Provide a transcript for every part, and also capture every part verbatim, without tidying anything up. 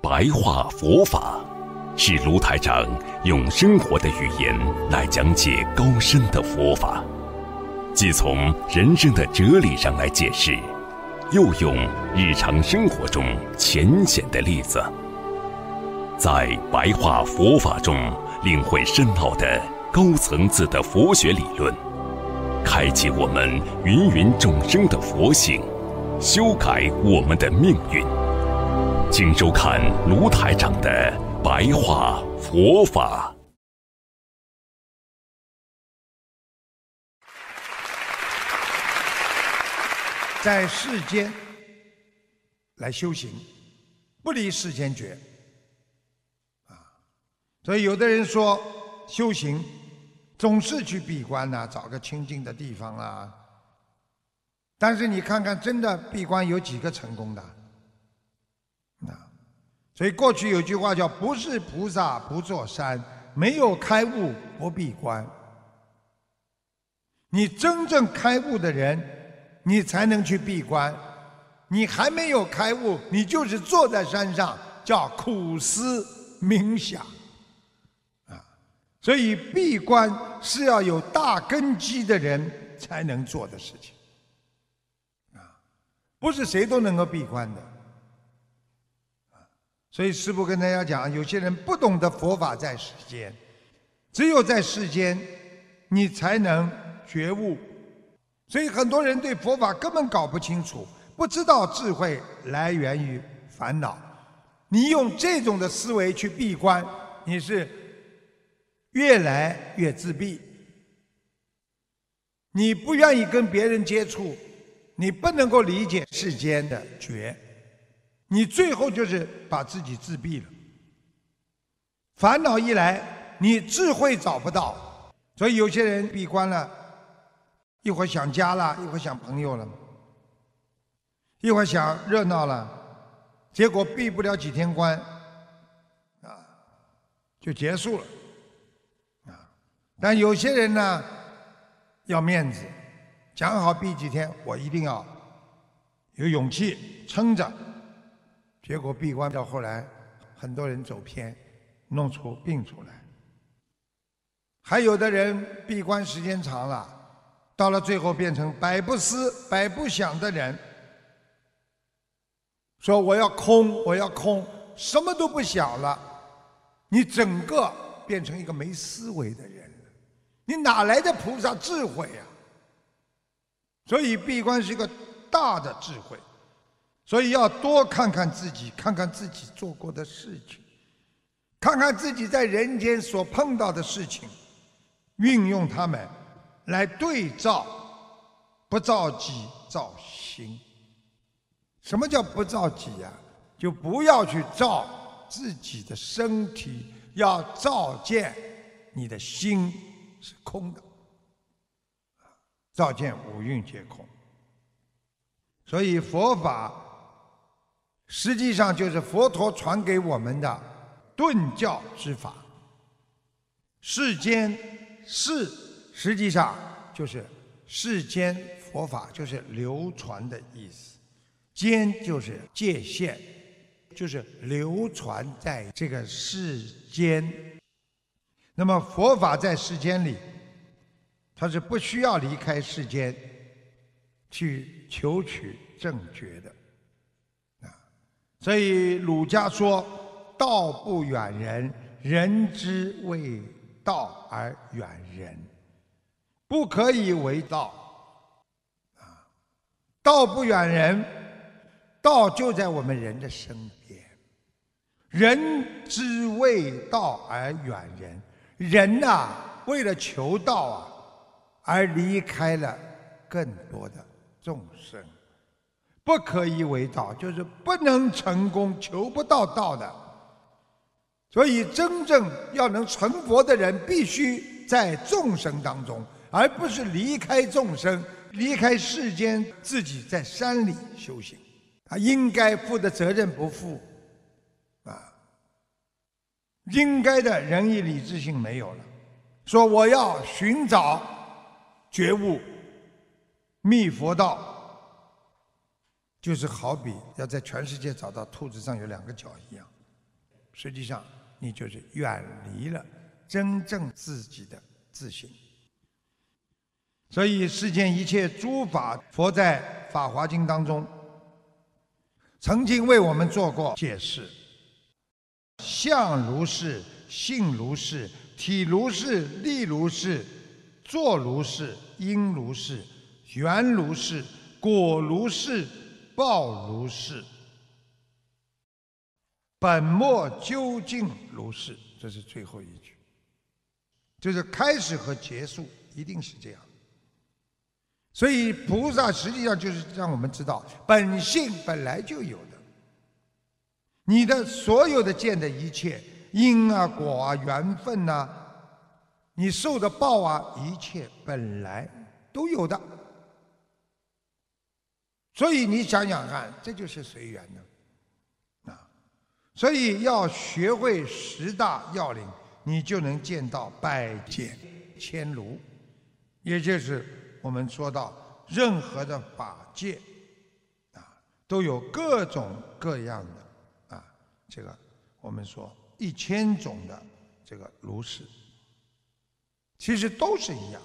白话佛法，是卢台长用生活的语言来讲解高深的佛法，既从人生的哲理上来解释，又用日常生活中浅显的例子，在白话佛法中领会深奥的高层次的佛学理论，开启我们芸芸众生的佛性，修改我们的命运。请收看卢台长的白话佛法。 在世间来修行，不离世间觉啊。所以有的人说修行总是去闭关呐、啊，找个清静的地方啊。但是你看看，真的闭关有几个成功的？啊，所以过去有句话叫"不是菩萨不坐山，没有开悟不闭关"。你真正开悟的人，你才能去闭关。你还没有开悟，你就是坐在山上，叫苦思冥想。啊，所以闭关是要有大根基的人才能做的事情。啊，不是谁都能够闭关的。所以师父跟大家讲，有些人不懂得佛法在世间，只有在世间你才能觉悟。所以很多人对佛法根本搞不清楚，不知道智慧来源于烦恼。你用这种的思维去闭关，你是越来越自闭。你不愿意跟别人接触，你不能够理解世间的觉，你最后就是把自己自闭了。烦恼一来，你智慧找不到。所以有些人闭关了，一会儿想家了，一会儿想朋友了，一会儿想热闹了，结果闭不了几天关啊，就结束了啊。但有些人呢要面子，讲好闭几天，我一定要有勇气撑着，结果闭关到后来很多人走偏，弄出病出来。还有的人闭关时间长了，到了最后变成百不思百不想的人，说我要空我要空，什么都不想了，你整个变成一个没思维的人了，你哪来的菩萨智慧啊？所以闭关是一个大的智慧，所以要多看看自己，看看自己做过的事情，看看自己在人间所碰到的事情，运用它们来对照，不造己造心。什么叫不造己呀、啊？就不要去造自己的身体，要照见你的心是空的，照见五蕴皆空。所以佛法实际上就是佛陀传给我们的顿教之法。世间世实际上就是世间佛法，就是流传的意思。间就是界限，就是流传在这个世间。那么佛法在世间里，它是不需要离开世间去求取正觉的啊。所以儒家说道不远人，人之谓道而远人，不可以为道啊。道不远人，道就在我们人的身边。人之谓道而远人，人呐、啊，为了求道啊，而离开了更多的众生。不可以为道，就是不能成功，求不到道的。所以真正要能成佛的人，必须在众生当中，而不是离开众生，离开世间，自己在山里修行。他应该负的责任不负，啊，应该的仁义礼智信没有了。说我要寻找觉悟，觅佛道，就是好比要在全世界找到兔子上有两个角一样。 实际上你就是远离了真正自己的自信。所以世间一切诸法，佛在《法华经》当中曾经为我们做过解释：相如是，性如是，体如是，力如是，作如是，因如是，缘如是，果如是，报如是，本末究竟如是。这是最后一句，就是开始和结束一定是这样。所以菩萨实际上就是让我们知道，本性本来就有的。你的所有的见的一切因啊、果啊、缘分啊，你受的报啊，一切本来都有的。所以你想想看，这就是随缘的啊。所以要学会十大要领，你就能见到百界千如，也就是我们说到任何的法界啊，都有各种各样的啊，这个我们说一千种的这个如是，其实都是一样。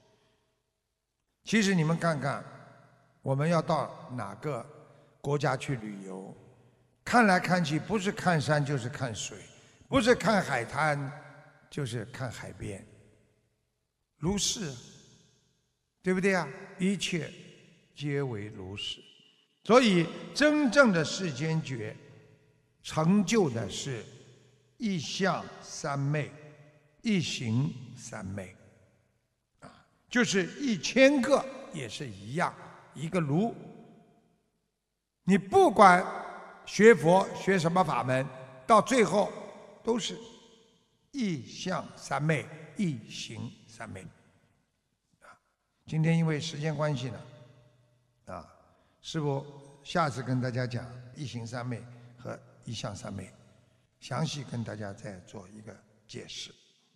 其实你们看看，我们要到哪个国家去旅游，看来看去不是看山就是看水，不是看海滩就是看海边，如是，对不对啊？一切皆为如是。所以真正的世间觉成就的是一相三昧，一行三昧，啊，就是一千个也是一样，一个如。你不管学佛学什么法门，到最后都是一相三昧，一行三昧。今天因为时间关系呢，啊，师父下次跟大家讲一行三昧和一相三昧，详细跟大家再做一个解释。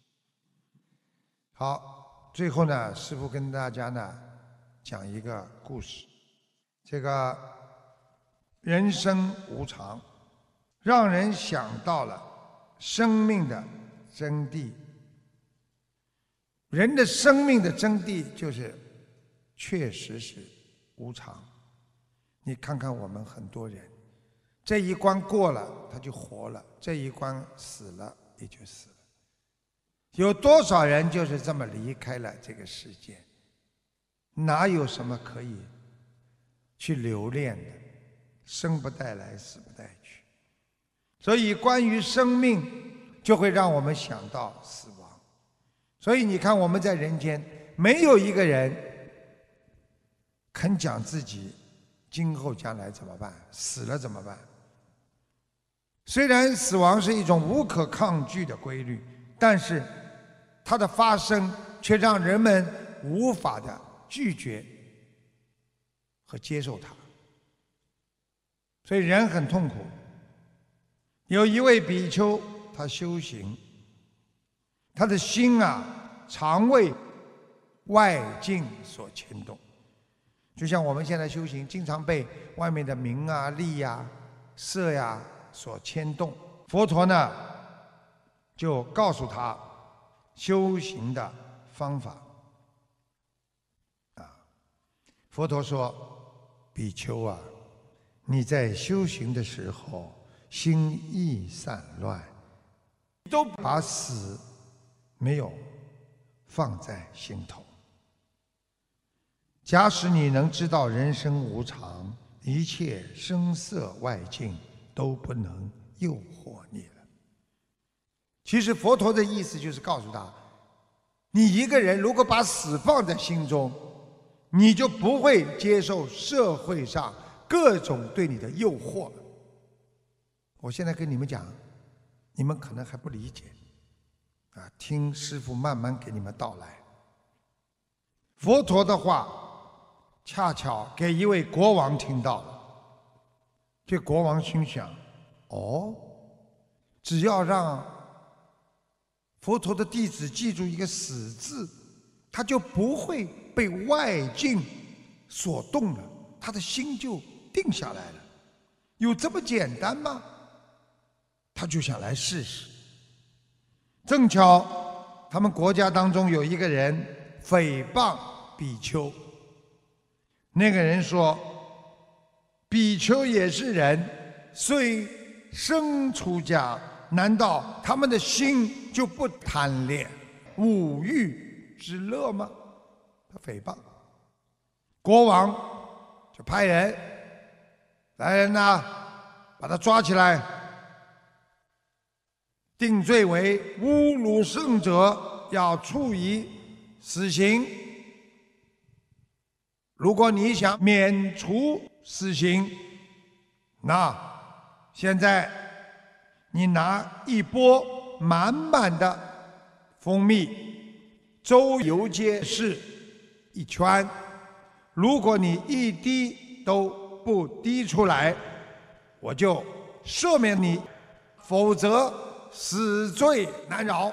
好，最后呢，师父跟大家呢讲一个故事。这个人生无常，让人想到了生命的真谛。人的生命的真谛就是确实是无常。你看看我们很多人，这一关过了他就活了，这一关死了也就死了。有多少人就是这么离开了这个世界，哪有什么可以去留恋的？生不带来，死不带去。所以关于生命就会让我们想到死亡。所以你看我们在人间没有一个人肯讲自己今后将来怎么办，死了怎么办。虽然死亡是一种无可抗拒的规律，但是它的发生却让人们无法的拒绝和接受它，所以人很痛苦。有一位比丘，他修行，他的心啊常为外境所牵动，就像我们现在修行经常被外面的名啊利呀色呀所牵动。佛陀呢就告诉他修行的方法啊。佛陀说，比丘啊，你在修行的时候心意散乱，都把死没有放在心头。假使你能知道人生无常，一切声色外境都不能诱惑你了。其实佛陀的意思就是告诉他，你一个人如果把死放在心中，你就不会接受社会上各种对你的诱惑了。我现在跟你们讲，你们可能还不理解啊，听师父慢慢给你们道来。佛陀的话恰巧给一位国王听到了，这国王心想，哦，只要让佛陀的弟子记住一个死字，他就不会被外境所动了，他的心就定下来了。有这么简单吗？他他就想来试试。正巧他们国家当中有一个人诽谤比丘，那个人说：比丘也是人，虽生出家，难道他们的心就不贪恋五欲之乐吗？他诽谤。国王就派人来人呐，把他抓起来，定罪为侮辱圣者，要处以死刑。如果你想免除死刑，那现在你拿一钵满满的蜂蜜，周游街市一圈，如果你一滴都不滴出来，我就赦免你，否则死罪难饶。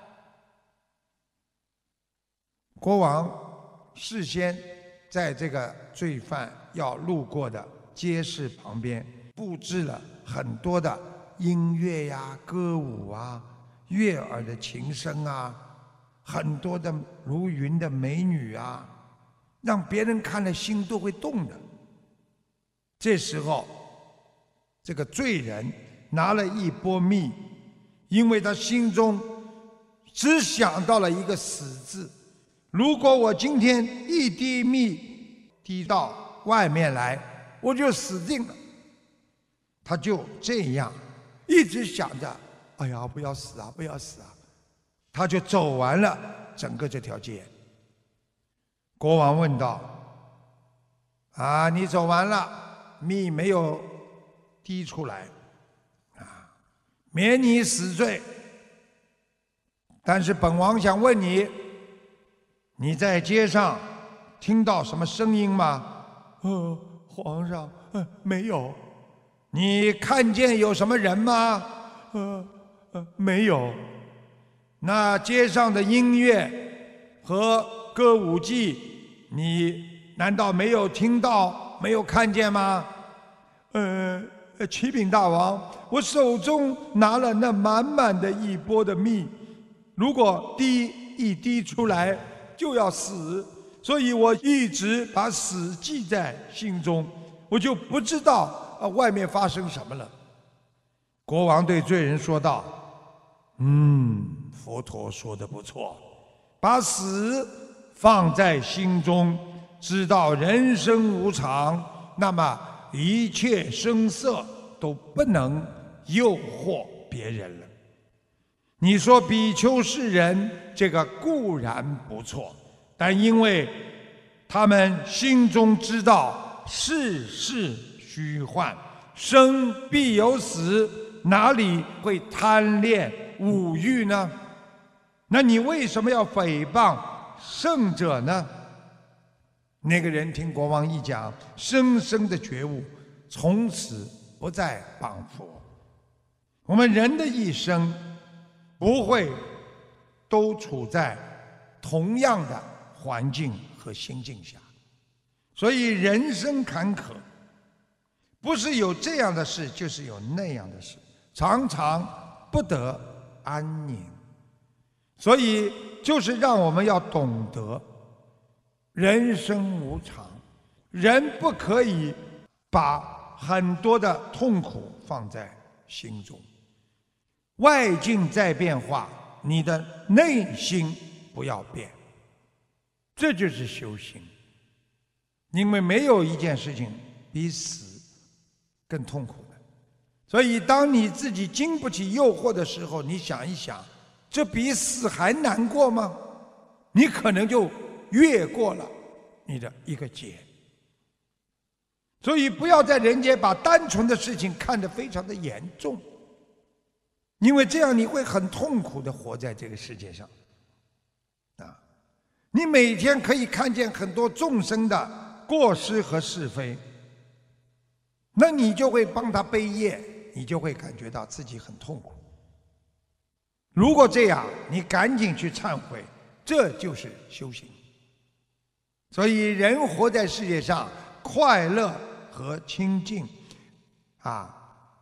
国王事先在这个罪犯要路过的街市旁边布置了很多的音乐呀、歌舞啊、悦耳的琴声啊，很多的如云的美女啊，让别人看了心都会动的。这时候，这个罪人拿了一钵蜜，因为他心中只想到了一个死字。如果我今天一滴蜜滴到外面来，我就死定了。他就这样一直想着，哎呀，不要死啊，不要死啊！他就走完了整个这条街。国王问道：啊，你走完了，蜜没有滴出来，啊，免你死罪。但是本王想问你，你在街上听到什么声音吗？呃，皇上，呃，没有。你看见有什么人吗？呃呃，没有。那街上的音乐和歌舞伎，你难道没有听到、没有看见吗？呃，启禀大王，我手中拿了那满满的一钵的蜜，如果滴一滴出来就要死，所以我一直把死记在心中，我就不知道啊外面发生什么了。国王对罪人说道：嗯，佛陀说的不错，把死放在心中，知道人生无常，那么一切声色都不能诱惑别人了。你说比丘是人，这个固然不错，但因为他们心中知道世事虚幻，生必有死，哪里会贪恋五欲呢？那你为什么要诽谤圣者呢？那个人听国王一讲，深深的觉悟，从此不再谤佛。我们人的一生不会都处在同样的环境和心境下，所以人生坎坷，不是有这样的事，就是有那样的事，常常不得安宁。所以就是让我们要懂得人生无常，人不可以把很多的痛苦放在心中。外境在变化，你的内心不要变，这就是修行。因为没有一件事情比死更痛苦的，所以当你自己经不起诱惑的时候，你想一想，这比死还难过吗？你可能就越过了你的一个劫。所以不要在人间把单纯的事情看得非常的严重，因为这样你会很痛苦地活在这个世界上。啊，你每天可以看见很多众生的过失和是非，那你就会帮他背业，你就会感觉到自己很痛苦。如果这样，你赶紧去忏悔，这就是修行。所以人活在世界上，快乐和清净啊，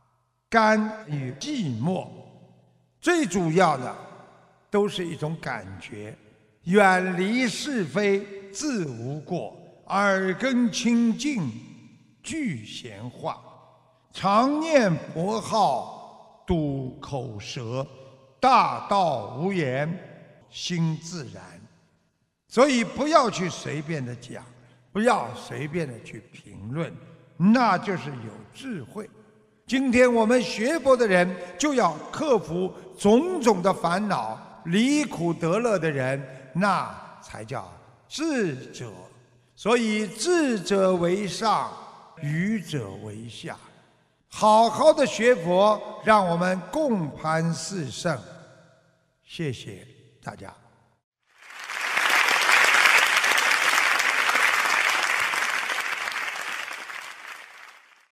甘与寂寞，最主要的都是一种感觉。远离是非，自无过；耳根清净，拒闲话。常念佛号，堵口舌，大道无言，心自然。所以不要去随便的讲，不要随便的去评论，那就是有智慧。今天我们学佛的人就要克服种种的烦恼，离苦得乐的人，那才叫智者。所以智者为上，愚者为下。好好的学佛，让我们共攀四圣。谢谢大家。